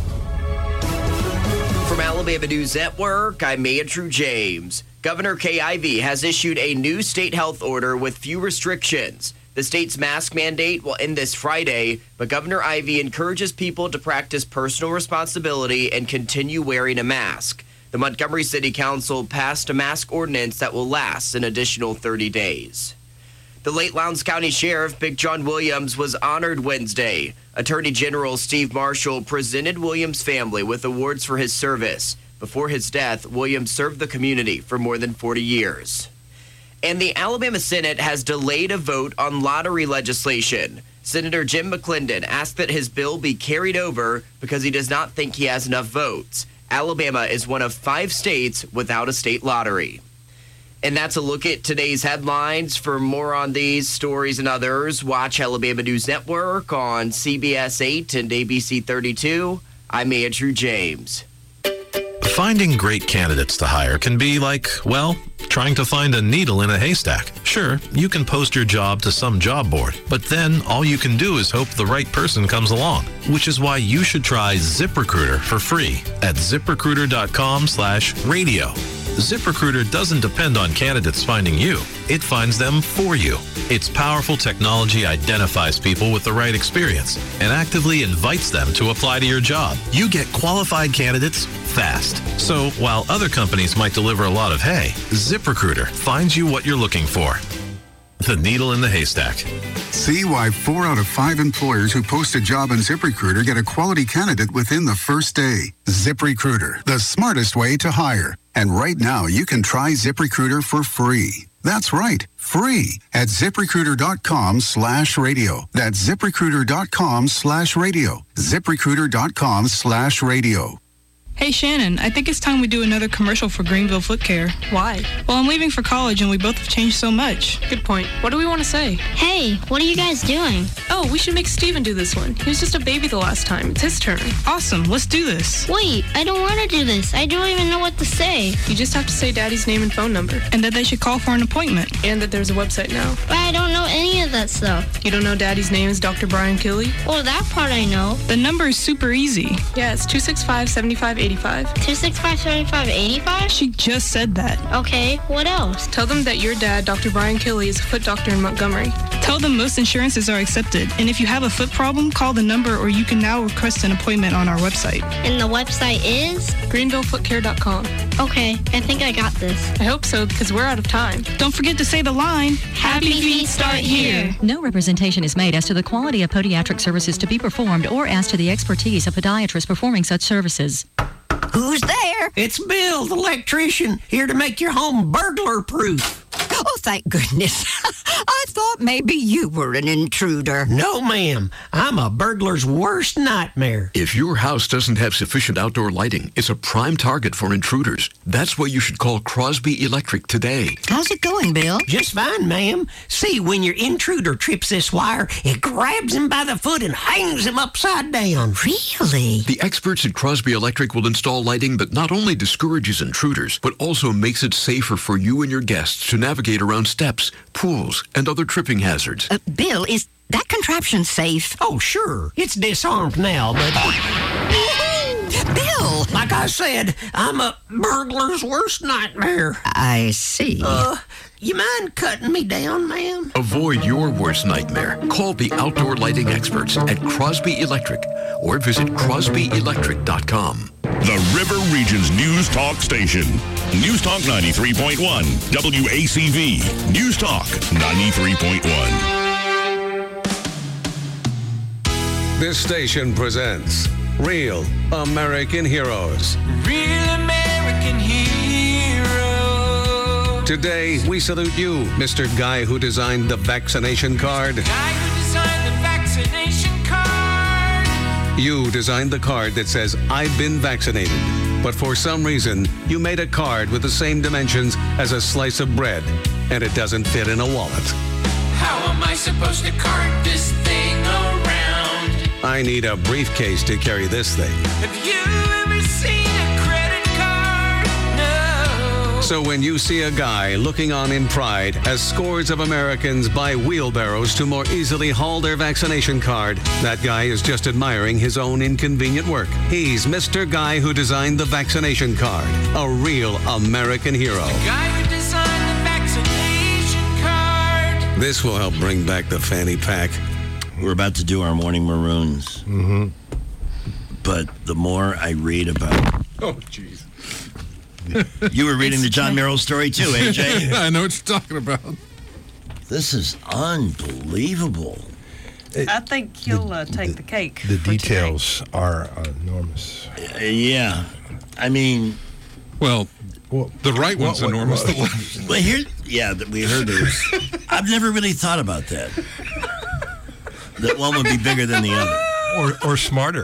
From Alabama News Network, I'm Andrew James. Governor Kay Ivey has issued a new state health order with few restrictions. The state's mask mandate will end this Friday, but Governor Ivey encourages people to practice personal responsibility and continue wearing a mask. The Montgomery City Council passed a mask ordinance that will last an additional 30 days. The late Lowndes County Sheriff, Big John Williams, was honored Wednesday. Attorney General Steve Marshall presented Williams' family with awards for his service. Before his death, Williams served the community for more than 40 years. And the Alabama Senate has delayed a vote on lottery legislation. Senator Jim McClendon asked that his bill be carried over because he does not think he has enough votes. Alabama is one of 5 states without a state lottery. And that's a look at today's headlines. For more on these stories and others, watch Alabama News Network on CBS 8 and ABC 32. I'm Andrew James. Finding great candidates to hire can be like, well, trying to find a needle in a haystack. Sure, you can post your job to some job board, but then all you can do is hope the right person comes along, which is why you should try ZipRecruiter for free at ZipRecruiter.com/radio. ZipRecruiter doesn't depend on candidates finding you. It finds them for you. Its powerful technology identifies people with the right experience and actively invites them to apply to your job. You get qualified candidates fast. So while other companies might deliver a lot of hay, ZipRecruiter finds you what you're looking for. The needle in the haystack. See why 4 out of 5 employers who post a job on ZipRecruiter get a quality candidate within the first day. ZipRecruiter, the smartest way to hire. And right now, you can try ZipRecruiter for free. That's right, free at ZipRecruiter.com/radio. That's ZipRecruiter.com/radio. ZipRecruiter.com/radio. Hey Shannon, I think it's time we do another commercial for Greenville Foot Care. Why? Well, I'm leaving for college and we both have changed so much. Good point. What do we want to say? Hey, what are you guys doing? Oh, we should make Steven do this one. He was just a baby the last time. It's his turn. Awesome, let's do this. Wait, I don't want to do this. I don't even know what to say. You just have to say Daddy's name and phone number. And that they should call for an appointment. And that there's a website now. But I don't know any of that stuff. You don't know Daddy's name is Dr. Brian Killey? Oh, that part I know. The number is super easy. Yeah, it's 265-7585. 265-7585? She just said that. Okay, what else? Tell them that your dad, Dr. Brian Killey, is a foot doctor in Montgomery. Tell them most insurances are accepted. And if you have a foot problem, call the number or you can now request an appointment on our website. And the website is? GreenvilleFootCare.com. Okay, I think I got this. I hope so, because we're out of time. Don't forget to say the line. Happy feet start here. No representation is made as to the quality of podiatric services to be performed or as to the expertise of podiatrists performing such services. Who's there? It's Bill, the electrician, here to make your home burglar-proof. Oh, thank goodness. I thought maybe you were an intruder. No, ma'am. I'm a burglar's worst nightmare. If your house doesn't have sufficient outdoor lighting, it's a prime target for intruders. That's why you should call Crosby Electric today. How's it going, Bill? Just fine, ma'am. See, when your intruder trips this wire, it grabs him by the foot and hangs him upside down. Really? The experts at Crosby Electric will install lighting that not only discourages intruders, but also makes it safer for you and your guests to navigate around steps, pools, and other tripping hazards. Bill, is that contraption safe? Oh, sure. It's disarmed now, but... Bill! Like I said, I'm a burglar's worst nightmare. I see. You mind cutting me down, ma'am? Avoid your worst nightmare. Call the outdoor lighting experts at Crosby Electric or visit crosbyelectric.com. The River Region's News Talk station. News Talk 93.1. WACV. News Talk 93.1. This station presents Real American Heroes. Real American Heroes. Today, we salute you, Mr. Guy who designed the vaccination card. Guy who designed the vaccination card. You designed the card that says, I've been vaccinated. But for some reason, you made a card with the same dimensions as a slice of bread, and it doesn't fit in a wallet. How am I supposed to cart this thing around? I need a briefcase to carry this thing. Have you ever seen a credit card? No. So when you see a guy looking on in pride as scores of Americans buy wheelbarrows to more easily haul their vaccination card, that guy is just admiring his own inconvenient work. He's Mr. Guy who designed the vaccination card, a real American hero. The guy who designed the vaccination card. This will help bring back the fanny pack. We're about to do our morning maroons. Mm-hmm. But the more I read about... Oh, jeez. You were reading the John Merrill story too, AJ? I know what you're talking about. This is unbelievable. I think he'll take the cake. The details are enormous. Yeah. I mean... Well, the right one's enormous. The left. Well, here... Yeah, we heard this. I've never really thought about that. That one would be bigger than the other. Or smarter.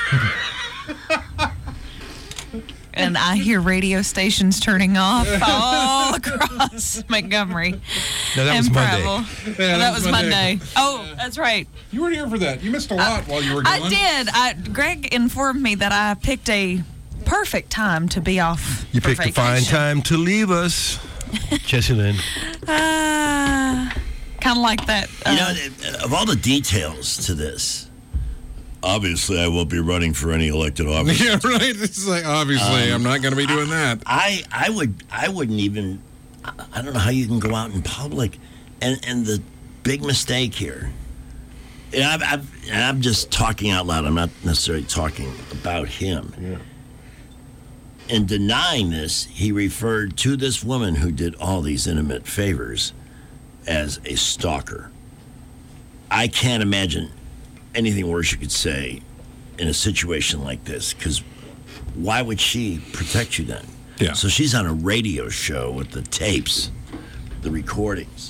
And I hear radio stations turning off all across Montgomery. No, that was Monday. Yeah, that was Monday. Oh, that's right. You weren't here for that. You missed a lot while you were gone. I did. Greg informed me that I picked a perfect time to be off. You picked a fine time to leave us. Jesse Lynn. Kind of like that. Of all the details to this, obviously I won't be running for any elected office. Yeah, right. It's like, obviously, I'm not going to be doing that. I wouldn't even. I don't know how you can go out in public, and the big mistake here. And I'm just talking out loud. I'm not necessarily talking about him. Yeah. In denying this, he referred to this woman who did all these intimate favors as a stalker. I can't imagine anything worse you could say in a situation like this, because why would she protect you then? Yeah. So she's on a radio show with the tapes, the recordings.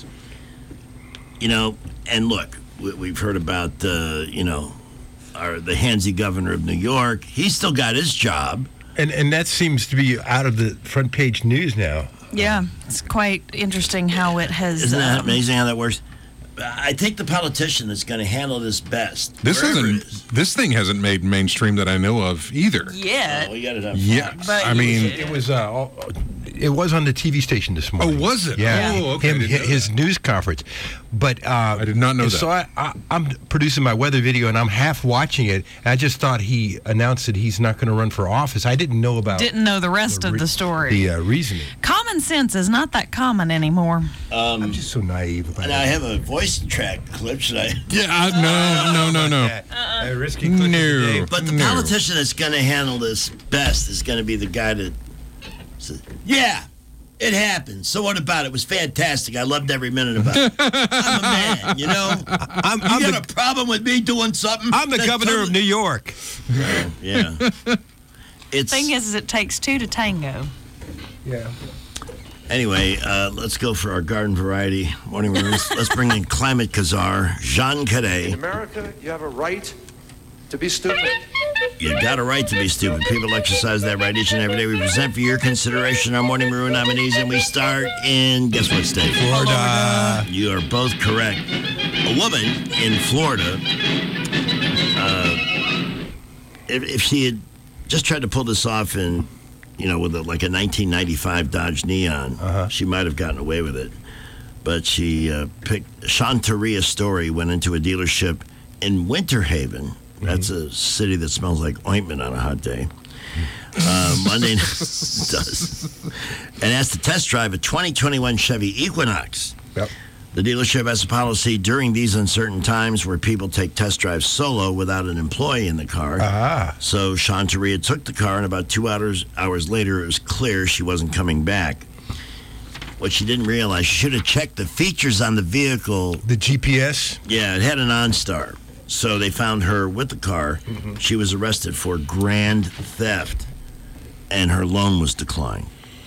And look, we've heard about, the handsy governor of New York. He's still got his job. And that seems to be out of the front page news now. Yeah, it's quite interesting how it has... Isn't that amazing how that works? I think the politician that's going to handle this best. This thing hasn't made mainstream that I know of either. Yeah. We got it up. Yeah, But it was on the TV station this morning. Oh, was it? Yeah. Oh, okay. His news conference. But I did not know that. So I'm producing my weather video, and I'm half watching it. And I just thought he announced that he's not going to run for office. I didn't know the rest of the story. The reasoning. Common sense is not that common anymore. I'm just so naive about and it. I have a voice track clip. Should I? Yeah, no. Risky clip of the day. But the politician that's going to handle this best is going to be the guy that says, yeah, it happened. So what about it? It was fantastic. I loved every minute about it. I'm a man, you got a problem with me doing something? I'm the governor of New York. Yeah. The thing is it takes two to tango. Yeah. Anyway, let's go for our garden variety morning rooms. Let's bring in Climate Kazar, Jean Cadet. In America, you have a right to be stupid. You got a right to be stupid. People exercise that right each and every day. We present for your consideration our morning maroon nominees, and we start in, guess what state? Florida. You are both correct. A woman in Florida, if she had just tried to pull this off in, with like a 1995 Dodge Neon, she might have gotten away with it. But she picked Shantaria Story, went into a dealership in Winter Haven. That's a city that smells like ointment on a hot day. Monday does. And asked to test drive a 2021 Chevy Equinox. Yep. The dealership has a policy during these uncertain times where people take test drives solo without an employee in the car. So Shantaria took the car, and about 2 hours later, it was clear she wasn't coming back. What she didn't realize, she should have checked the features on the vehicle. The GPS? Yeah, it had an OnStar. So they found her with the car. She was arrested for grand theft, and her loan was declined.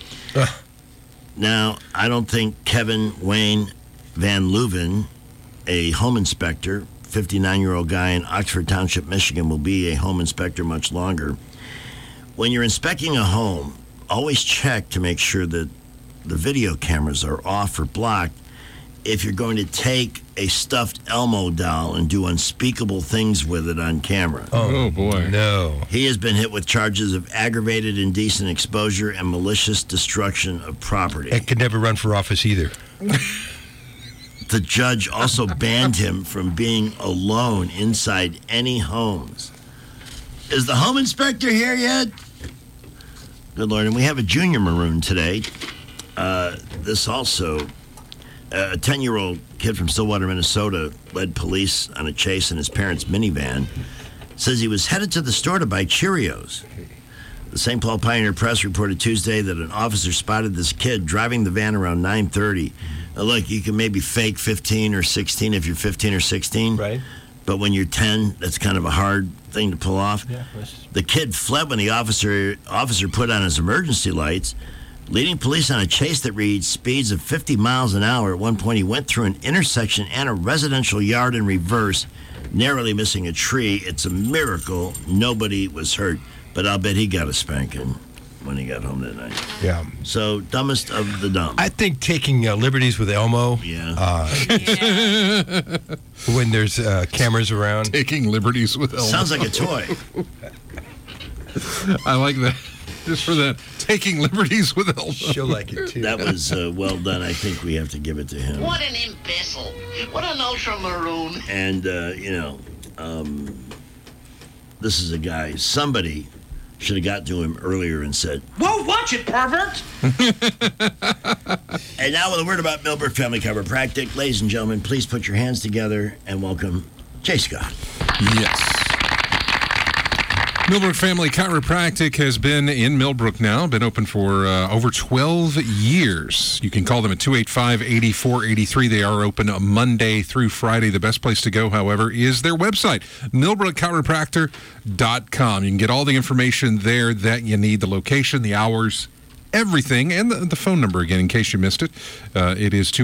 Now, I don't think Kevin Wayne Van Leuven, a home inspector, 59-year-old guy in Oxford Township, Michigan, will be a home inspector much longer. When you're inspecting a home, always check to make sure that the video cameras are off or blocked. If you're going to take a stuffed Elmo doll and do unspeakable things with it on camera. Oh boy. No. He has been hit with charges of aggravated indecent exposure and malicious destruction of property. And could never run for office either. The judge also banned him from being alone inside any homes. Is the home inspector here yet? Good Lord. And we have a junior maroon today. This also... A 10-year-old kid from Stillwater, Minnesota, led police on a chase in his parents' minivan. Says he was headed to the store to buy Cheerios. The St. Paul Pioneer Press reported Tuesday that an officer spotted this kid driving the van around 9:30. Look, you can maybe fake 15 or 16 if you're 15 or 16. Right. But when you're 10, that's kind of a hard thing to pull off. Yeah, the kid fled when the officer put on his emergency lights, leading police on a chase that reached speeds of 50 miles an hour. At one point, he went through an intersection and a residential yard in reverse, narrowly missing a tree. It's a miracle nobody was hurt, but I'll bet he got a spanking when he got home that night. Yeah. So, dumbest of the dumb. I think taking liberties with Elmo. Yeah. When there's cameras around. Taking liberties with Elmo. Sounds like a toy. I like that. Just for that. Taking liberties with Elmo. She'll like it, too. That was well done. I think we have to give it to him. What an imbecile. What an ultra-maroon. And, this is a guy, somebody should have got to him earlier and said, "Whoa, watch it, pervert!" And now with a word about Millbrook Family Chiropractic. Ladies and gentlemen, please put your hands together and welcome Jay Scott. Yes. Millbrook Family Chiropractic has been in Millbrook now, been open for over 12 years. You can call them at 285-8483. They are open Monday through Friday. The best place to go, however, is their website, millbrookchiropractor.com. You can get all the information there that you need, the location, the hours, everything, and the phone number again in case you missed it. It is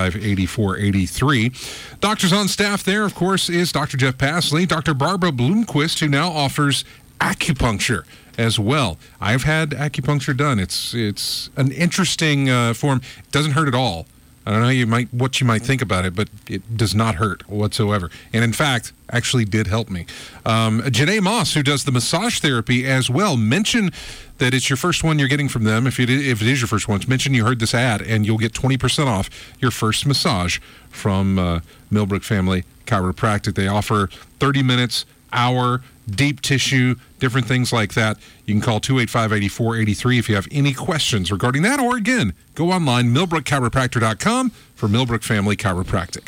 285-8483. Doctors on staff there, of course, is Dr. Jeff Passley, Dr. Barbara Bloomquist, who now offers acupuncture as well. I've had acupuncture done. It's an interesting form. It doesn't hurt at all. I don't know what you might think about it, but it does not hurt whatsoever. And in fact, actually did help me. Janae Moss, who does the massage therapy as well, mention that it's your first one you're getting from them. If it is your first one, mention you heard this ad, and you'll get 20% off your first massage from Millbrook Family Chiropractic. They offer 30 minutes, hour, deep tissue, different things like that. You can call 285-8483 if you have any questions regarding that, or again, go online, millbrookchiropractor.com for Millbrook Family Chiropractic.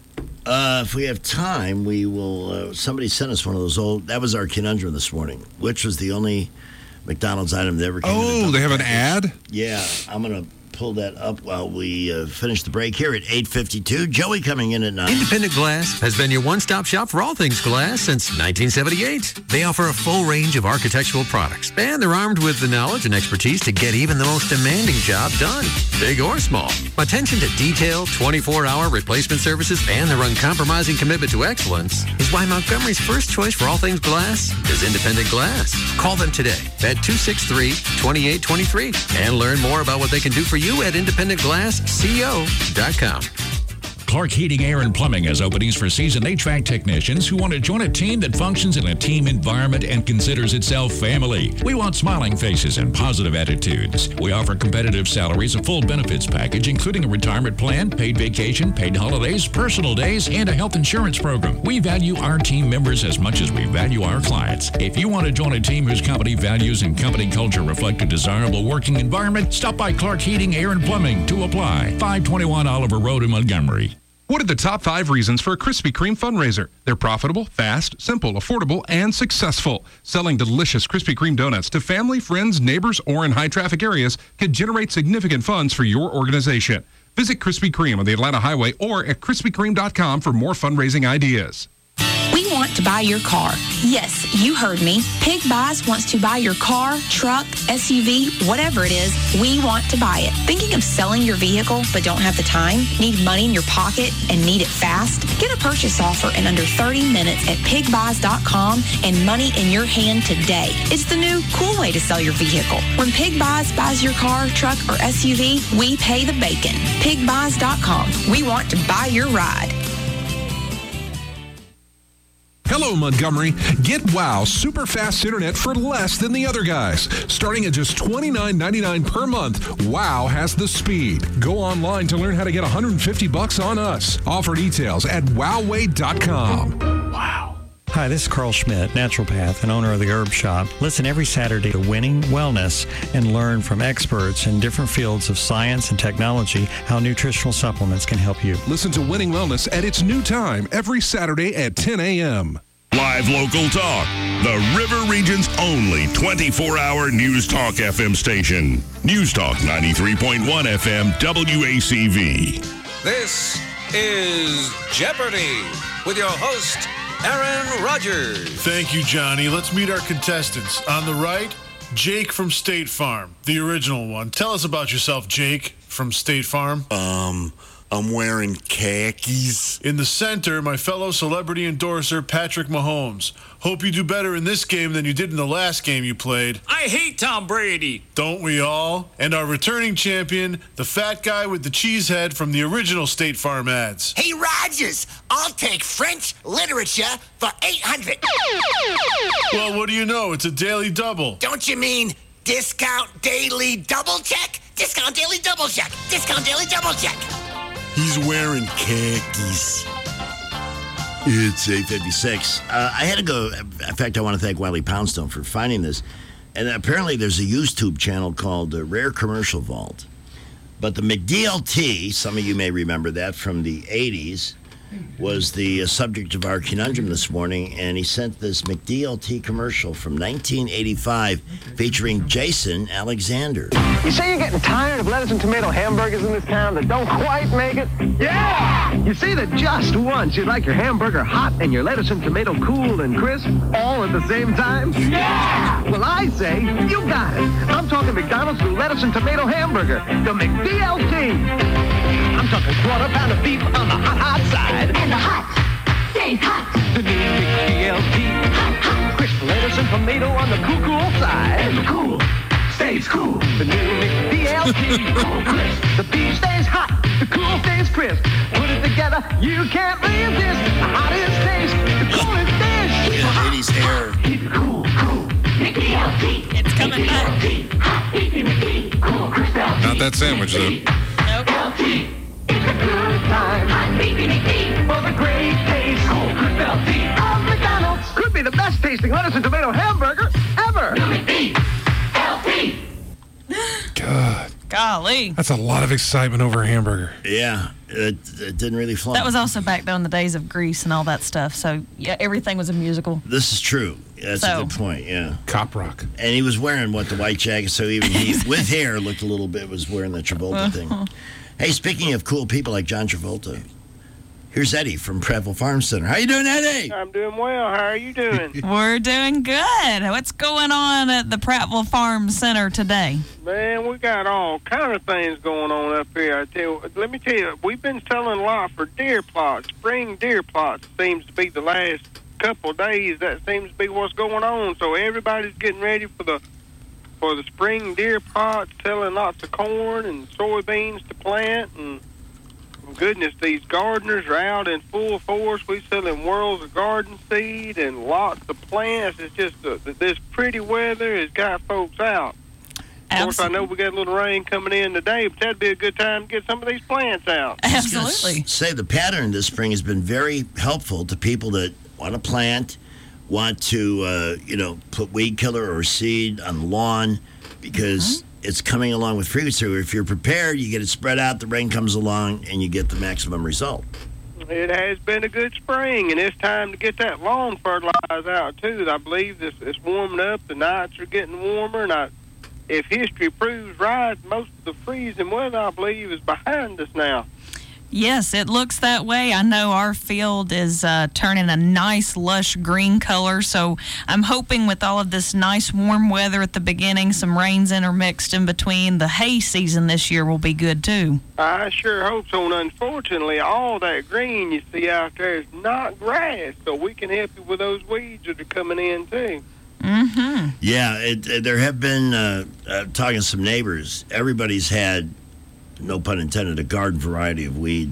If we have time, we will, somebody sent us one of those that was our conundrum this morning. Which was the only McDonald's item that ever came in. Oh, they have an ad? Yeah, I'm going to pull that up while we finish the break here at 8:52. Joey coming in at 9. Independent Glass has been your one-stop shop for all things glass since 1978. They offer a full range of architectural products, and they're armed with the knowledge and expertise to get even the most demanding job done, big or small. Attention to detail, 24-hour replacement services, and their uncompromising commitment to excellence is why Montgomery's first choice for all things glass is Independent Glass. Call them today at 263-2823 and learn more about what they can do for you at independentglassco.com. Clark Heating, Air, and Plumbing has openings for seasoned HVAC technicians who want to join a team that functions in a team environment and considers itself family. We want smiling faces and positive attitudes. We offer competitive salaries, a full benefits package, including a retirement plan, paid vacation, paid holidays, personal days, and a health insurance program. We value our team members as much as we value our clients. If you want to join a team whose company values and company culture reflect a desirable working environment, stop by Clark Heating, Air, and Plumbing to apply. 521 Oliver Road in Montgomery. What are the top 5 reasons for a Krispy Kreme fundraiser? They're profitable, fast, simple, affordable, and successful. Selling delicious Krispy Kreme donuts to family, friends, neighbors, or in high-traffic areas could generate significant funds for your organization. Visit Krispy Kreme on the Atlanta Highway or at KrispyKreme.com for more fundraising ideas. We want to buy your car. Yes, you heard me. Pig Buys wants to buy your car, truck, SUV, whatever it is, we want to buy it. Thinking of selling your vehicle but don't have the time? Need money in your pocket and need it fast? Get a purchase offer in under 30 minutes at pigbuys.com and money in your hand today. It's the new cool way to sell your vehicle. When Pig Buys buys your car, truck, or SUV, we pay the bacon. Pigbuys.com. We want to buy your ride. Hello, Montgomery. Get WOW super fast internet for less than the other guys. Starting at just $29.99 per month, WOW has the speed. Go online to learn how to get $150 on us. Offer details at wowway.com. Wow. Hi, this is Carl Schmidt, naturopath and owner of the Herb Shop. Listen every Saturday to Winning Wellness and learn from experts in different fields of science and technology how nutritional supplements can help you. Listen to Winning Wellness at its new time every Saturday at 10 a.m. Live local talk. The River Region's only 24-hour News Talk FM station. News Talk 93.1 FM WACV. This is Jeopardy! With your host, Aaron Rodgers. Thank you, Johnny. Let's meet our contestants. On the right, Jake from State Farm, the original one. Tell us about yourself, Jake from State Farm. I'm wearing khakis. In the center, my fellow celebrity endorser, Patrick Mahomes. Hope you do better in this game than you did in the last game you played. I hate Tom Brady. Don't we all? And our returning champion, the fat guy with the cheese head from the original State Farm ads. Hey, Rogers, I'll take French literature for $800. Well, what do you know? It's a daily double. Don't you mean discount daily double check? Discount daily double check. Discount daily double check. He's wearing khakis. It's 8:56. I had to go. In fact, I want to thank Wiley Poundstone for finding this. And apparently there's a YouTube channel called Rare Commercial Vault. But the McDLT, some of you may remember that from the 80s, was the subject of our conundrum this morning. And he sent this McDLT commercial from 1985 featuring Jason Alexander. You say you're getting tired of lettuce and tomato hamburgers in this town that don't quite make it? Yeah! You say that just once you'd like your hamburger hot and your lettuce and tomato cool and crisp all at the same time? Yeah! Well, I say you got it. I'm talking McDonald's new lettuce and tomato hamburger, the McDLT. I'm talking quarter pound of beef on the hot side. And the hot stays hot. The new McDLT. Hot. Crisp lettuce and tomato on the cool side. And the cool stays cool. The new McDLT. Cool crisp. The beef stays hot. The cool stays crisp. Put it together, you can't resist. The hottest taste. The coolest dish. Look at Lady's hair. Keep it cool. McDLT. It's coming back. Hot beefy McD. Cool crisp LT. Not that sandwich, though. Nope. LT. It's a good time. Hot beefy McD. For the great taste. Cool crisp LT. Of McDonald's. Could be the best tasting lettuce and tomato hamburger ever. McD. LT. God. Golly. That's a lot of excitement over a hamburger. Yeah, it didn't really fly. That was also back though in the days of Grease and all that stuff. So, yeah, everything was a musical. This is true. That's a good point, yeah. Cop rock. And he was wearing, the white jacket, so even he, with hair, looked a little bit, was wearing the Travolta thing. Hey, speaking of cool people like John Travolta, here's Eddie from Prattville Farm Center. How you doing, Eddie? I'm doing well. How are you doing? We're doing good. What's going on at the Prattville Farm Center today? Man, we got all kind of things going on up here. Let me tell you, we've been selling a lot for deer plots. Spring deer plots seems to be the last couple of days. That seems to be what's going on. So everybody's getting ready for the spring deer plots, selling lots of corn and soybeans to plant. And goodness, these gardeners are out in full force. We're selling worlds of garden seed and lots of plants. It's just this pretty weather has got folks out. Of course, I know we got a little rain coming in today, but that'd be a good time to get some of these plants out. Absolutely. Say the pattern this spring has been very helpful to people that want to plant, want to, put weed killer or seed on the lawn, because it's coming along with frequency. If you're prepared, you get it spread out, the rain comes along, and you get the maximum result. It has been a good spring, and it's time to get that lawn fertilized out, too. I believe it's warming up. The nights are getting warmer, and if history proves right, most of the freezing weather, I believe, is behind us now. Yes, it looks that way. I know our field is turning a nice, lush green color, so I'm hoping with all of this nice, warm weather at the beginning, some rains intermixed in between, the hay season this year will be good, too. I sure hope so, and unfortunately, all that green you see out there is not grass, so we can help you with those weeds that are coming in, too. Mm-hmm. Yeah, there have been, talking to some neighbors, everybody's had, no pun intended, a garden variety of weeds.